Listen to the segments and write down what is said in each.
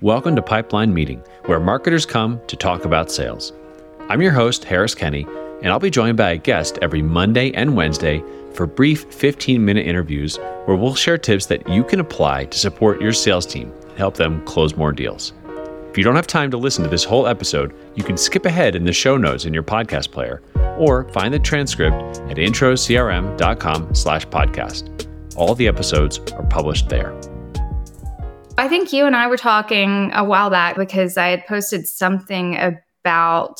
Welcome to Pipeline Meeting, where marketers come to talk about sales. I'm your host, Harris Kenny, and I'll be joined by a guest every Monday and Wednesday for brief 15-minute interviews where we'll share tips that you can apply to support your sales team and help them close more deals. If you don't have time to listen to this whole episode, you can skip ahead in the show notes in your podcast player or find the transcript at introcrm.com/podcast. All the episodes are published there. I think you and I were talking a while back because I had posted something about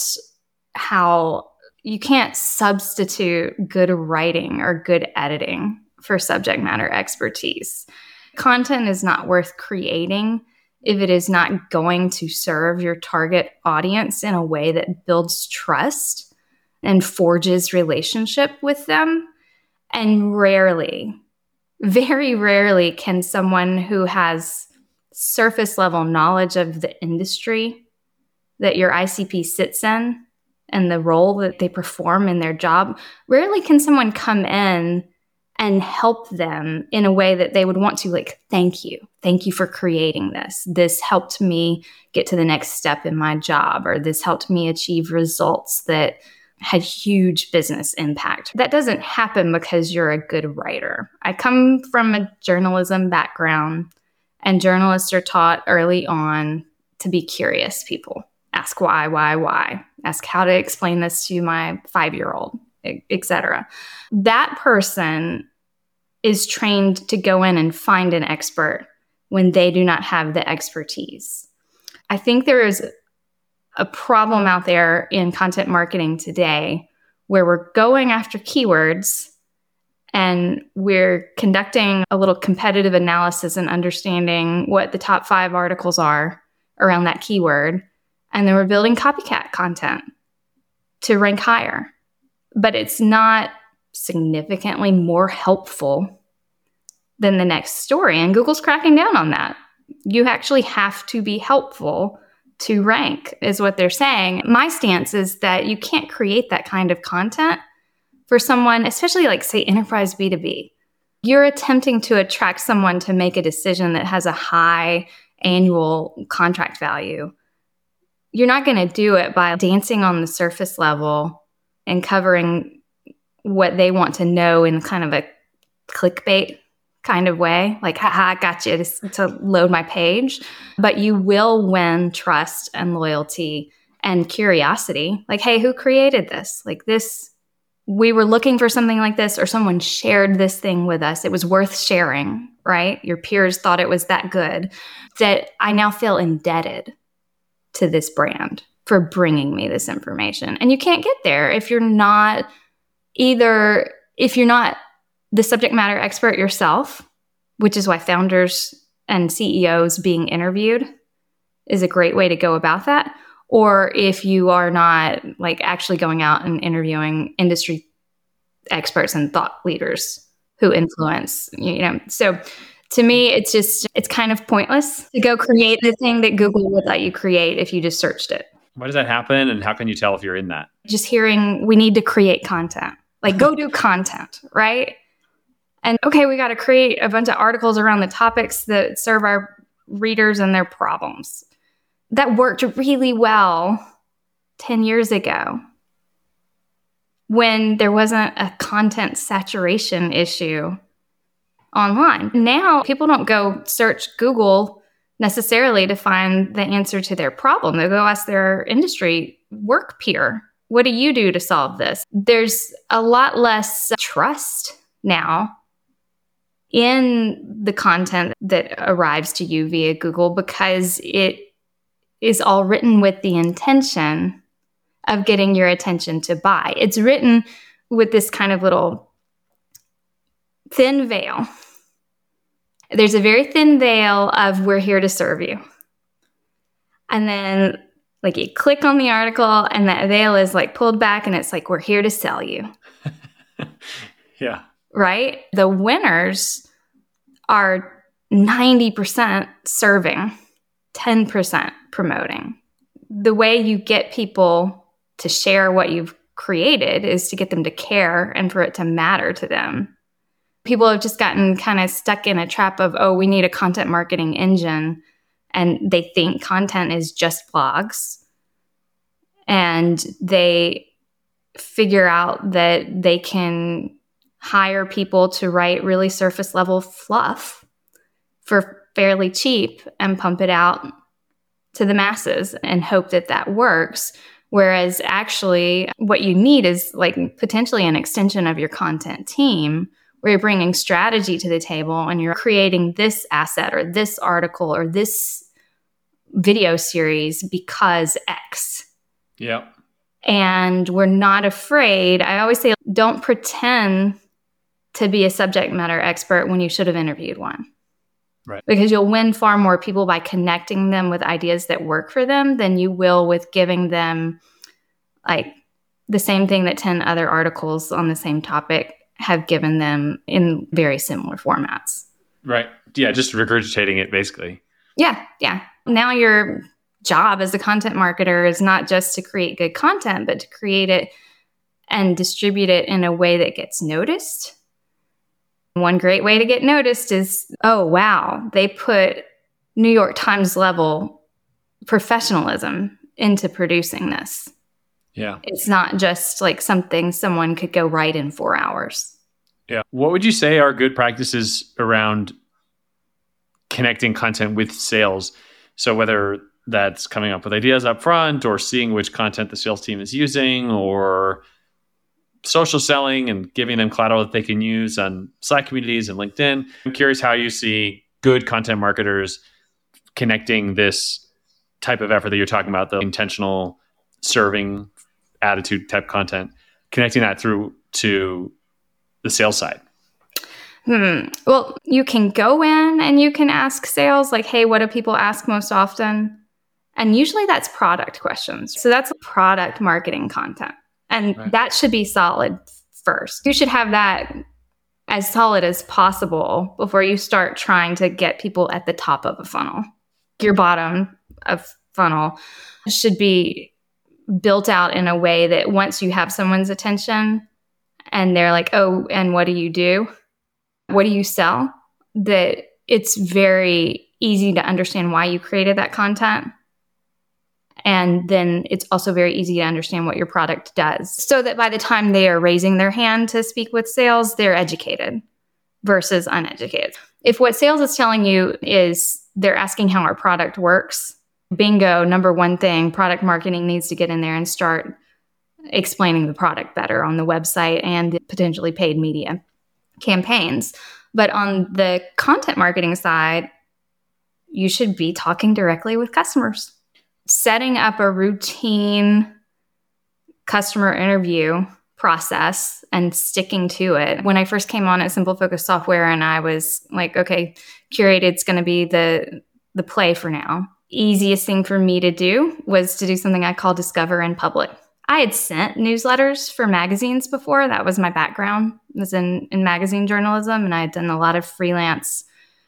how you can't substitute good writing or good editing for subject matter expertise. Content is not worth creating if it is not going to serve your target audience in a way that builds trust and forges relationship with them. And rarely, very rarely can someone who has surface level knowledge of the industry that your ICP sits in and the role that they perform in their job, rarely can someone come in and help them in a way that they would want to, like, thank you. Thank you for creating this. This helped me get to the next step in my job, or this helped me achieve results that had huge business impact. That doesn't happen because you're a good writer. I come from a journalism background, and journalists are taught early on to be curious people. Ask why. Ask how to explain this to my 5-year-old, etc. That person is trained to go in and find an expert when they do not have the expertise. I think there is a problem out there in content marketing today where we're going after keywords and we're conducting a little competitive analysis and understanding what the top 5 articles are around that keyword. And then we're building copycat content to rank higher. But it's not significantly more helpful than the next story. And Google's cracking down on that. You actually have to be helpful to rank, is what they're saying. My stance is that you can't create that kind of content for someone, especially like, say, enterprise B2B. You're attempting to attract someone to make a decision that has a high annual contract value. You're not going to do it by dancing on the surface level and covering what they want to know in kind of a clickbait kind of way, like, haha, I got you to load my page. But you will win trust and loyalty and curiosity. Like, hey, who created this? Like this, we were looking for something like this, or someone shared this thing with us. It was worth sharing, right? Your peers thought it was that good that I now feel indebted to this brand for bringing me this information. And you can't get there if you're not the subject matter expert yourself, which is why founders and CEOs being interviewed is a great way to go about that. Or if you are not like actually going out and interviewing industry experts and thought leaders who influence, So to me, it's kind of pointless to go create the thing that Google would let you create if you just searched it. Why does that happen? And how can you tell if you're in that? Just hearing we need to create content, like go do content, right? And okay, we got to create a bunch of articles around the topics that serve our readers and their problems. That worked really well 10 years ago when there wasn't a content saturation issue online. Now, people don't go search Google necessarily to find the answer to their problem. They go ask their industry work peer, what do you do to solve this? There's a lot less trust now in the content that arrives to you via Google because it is all written with the intention of getting your attention to buy. It's written with this kind of little thin veil. There's a very thin veil of we're here to serve you. And then like you click on the article and that veil is like pulled back and it's like, we're here to sell you. Yeah. Right? The winners are 90% serving, 10% promoting. The way you get people to share what you've created is to get them to care and for it to matter to them. People have just gotten kind of stuck in a trap of, oh, we need a content marketing engine and they think content is just blogs, and they figure out that they can hire people to write really surface level fluff for fairly cheap and pump it out to the masses and hope that that works. Whereas actually what you need is like potentially an extension of your content team where you're bringing strategy to the table and you're creating this asset or this article or this video series because X. Yeah. And we're not afraid. I always say, don't pretend to be a subject matter expert when you should have interviewed one. Right. Because you'll win far more people by connecting them with ideas that work for them than you will with giving them like the same thing that 10 other articles on the same topic have given them in very similar formats. Right. Yeah, just regurgitating it basically. Yeah. Now your job as a content marketer is not just to create good content, but to create it and distribute it in a way that gets noticed. One great way to get noticed is, oh, wow, they put New York Times level professionalism into producing this. Yeah. It's not just like something someone could go write in 4 hours. Yeah. What would you say are good practices around connecting content with sales? So whether that's coming up with ideas up front or seeing which content the sales team is using or social selling and giving them collateral that they can use on Slack communities and LinkedIn. I'm curious how you see good content marketers connecting this type of effort that you're talking about, the intentional serving attitude type content, connecting that through to the sales side. Well, you can go in and you can ask sales like, hey, what do people ask most often? And usually that's product questions. So that's product marketing content. And right. That should be solid first. You should have that as solid as possible before you start trying to get people at the top of a funnel. Your bottom of funnel should be built out in a way that once you have someone's attention and they're like, oh, and what do you do? What do you sell? That it's very easy to understand why you created that content. And then it's also very easy to understand what your product does so that by the time they are raising their hand to speak with sales, they're educated versus uneducated. If what sales is telling you is they're asking how our product works, bingo, number one thing, product marketing needs to get in there and start explaining the product better on the website and potentially paid media campaigns. But on the content marketing side, you should be talking directly with customers. Setting up a routine customer interview process and sticking to it. When I first came on at Simple Focus Software and I was like, okay, Curated's going to be the play for now. Easiest thing for me to do was to do something I call Discover in Public. I had sent newsletters for magazines before. That was my background, was in magazine journalism, and I had done a lot of freelance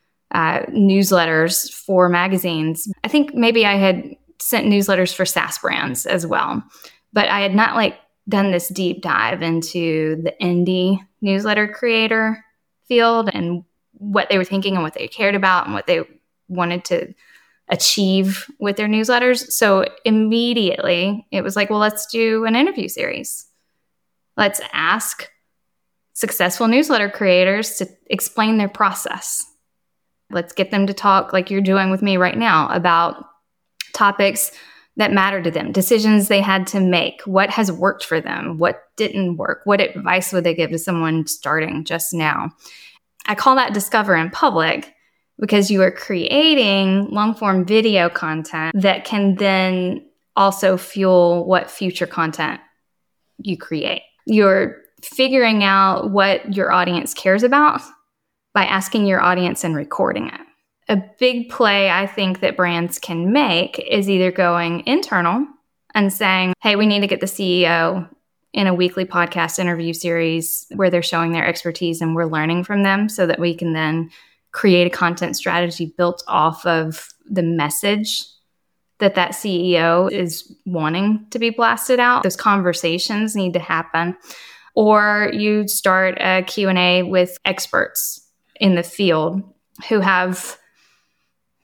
newsletters for magazines. I think maybe I had sent newsletters for SaaS brands as well, but I had not done this deep dive into the indie newsletter creator field and what they were thinking and what they cared about and what they wanted to achieve with their newsletters. So immediately it was like, well, let's do an interview series. Let's ask successful newsletter creators to explain their process. Let's get them to talk like you're doing with me right now about topics that matter to them, decisions they had to make, what has worked for them, what didn't work, what advice would they give to someone starting just now. I call that Discover in Public because you are creating long-form video content that can then also fuel what future content you create. You're figuring out what your audience cares about by asking your audience and recording it. A big play I think that brands can make is either going internal and saying, hey, we need to get the CEO in a weekly podcast interview series where they're showing their expertise and we're learning from them so that we can then create a content strategy built off of the message that CEO is wanting to be blasted out. Those conversations need to happen. Or you start a Q&A with experts in the field who have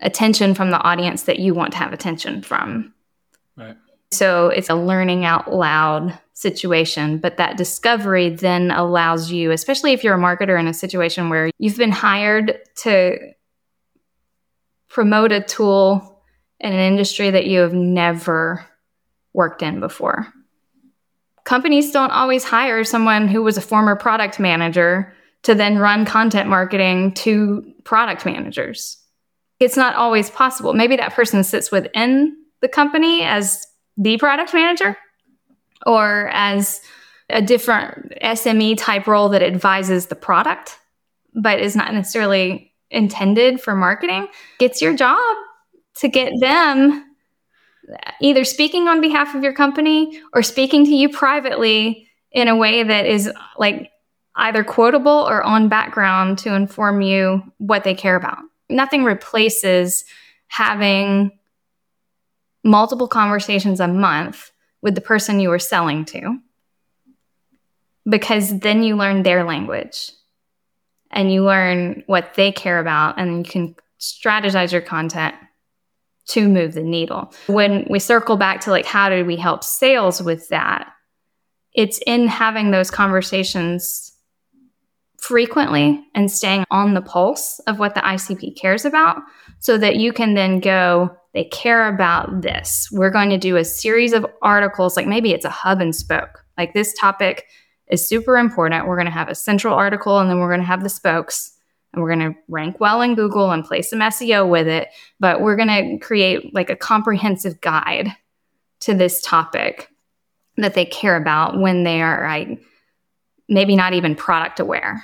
attention from the audience that you want to have attention from. Right. So it's a learning out loud situation, but that discovery then allows you, especially if you're a marketer in a situation where you've been hired to promote a tool in an industry that you have never worked in before. Companies don't always hire someone who was a former product manager to then run content marketing to product managers. It's not always possible. Maybe that person sits within the company as the product manager or as a different SME type role that advises the product, but is not necessarily intended for marketing. It's your job to get them either speaking on behalf of your company or speaking to you privately in a way that is like either quotable or on background to inform you what they care about. Nothing replaces having multiple conversations a month with the person you are selling to, because then you learn their language and you learn what they care about, and you can strategize your content to move the needle. When we circle back to like, how do we help sales with that? It's in having those conversations frequently and staying on the pulse of what the ICP cares about, so that you can then go, they care about this. We're going to do a series of articles, like maybe it's a hub and spoke. Like, this topic is super important. We're going to have a central article, and then we're going to have the spokes, and we're going to rank well in Google and play some SEO with it. But we're going to create like a comprehensive guide to this topic that they care about when they are maybe not even product aware.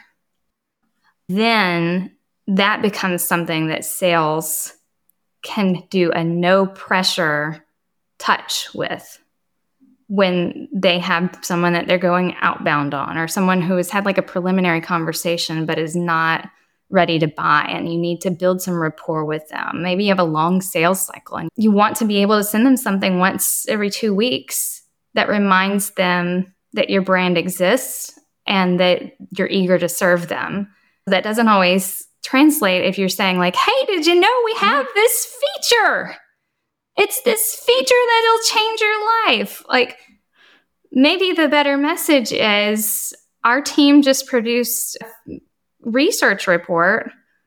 Then that becomes something that sales can do a no pressure touch with when they have someone that they're going outbound on, or someone who has had like a preliminary conversation but is not ready to buy, and you need to build some rapport with them. Maybe you have a long sales cycle and you want to be able to send them something once every 2 weeks that reminds them that your brand exists and that you're eager to serve them. That doesn't always translate if you're saying like, hey, did you know we have this feature? It's this feature that'll change your life. Like, maybe the better message is, our team just produced a research report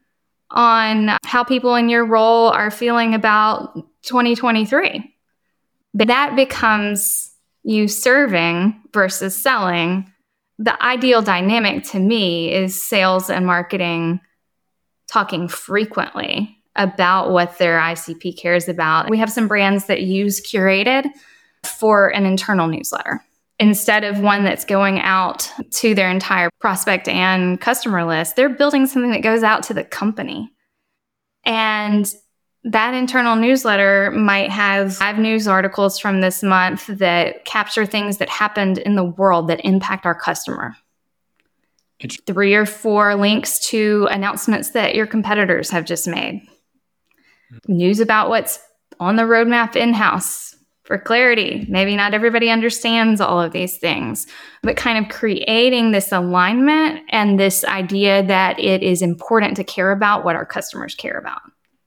on how people in your role are feeling about 2023. But that becomes you serving versus selling. The ideal dynamic to me is sales and marketing talking frequently about what their ICP cares about. We have some brands that use Curated for an internal newsletter instead of one that's going out to their entire prospect and customer list. They're building something that goes out to the company. And that internal newsletter might have 5 news articles from this month that capture things that happened in the world that impact our customer. 3 or 4 links to announcements that your competitors have just made. News about what's on the roadmap in-house. For clarity, maybe not everybody understands all of these things, but kind of creating this alignment and this idea that it is important to care about what our customers care about.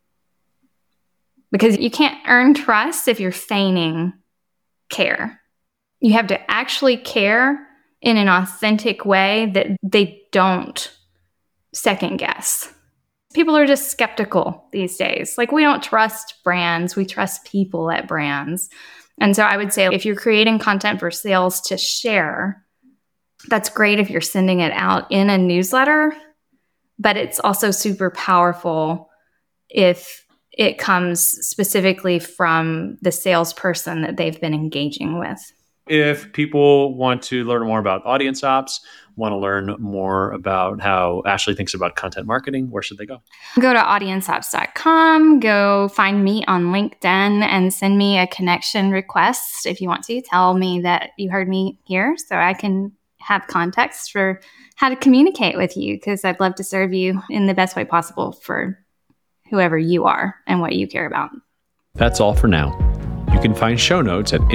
Because you can't earn trust if you're feigning care. You have to actually care in an authentic way that they don't second guess. People are just skeptical these days. Like, we don't trust brands, we trust people at brands. And so I would say, if you're creating content for sales to share, that's great if you're sending it out in a newsletter, but it's also super powerful if it comes specifically from the salesperson that they've been engaging with. If people want to learn more about Audience Ops, want to learn more about how Ashley thinks about content marketing, where should they go? Go to audienceops.com, go find me on LinkedIn and send me a connection request if you want to. Tell me that you heard me here so I can have context for how to communicate with you, because I'd love to serve you in the best way possible for whoever you are and what you care about. That's all for now. You can find show notes at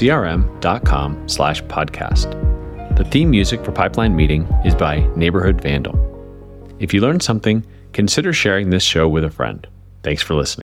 introcrm.com/podcast. The theme music for Pipeline Meeting is by Neighborhood Vandal. If you learned something, consider sharing this show with a friend. Thanks for listening.